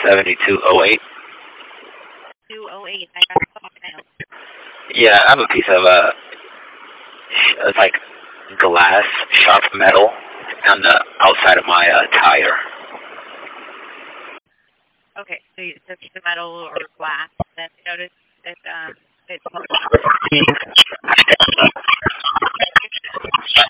7208. 208. I got a call now. Yeah, I have a piece of it's like glass, sharp metal on the outside of my tire. Okay, so it's a piece of metal or glass that noticed that it's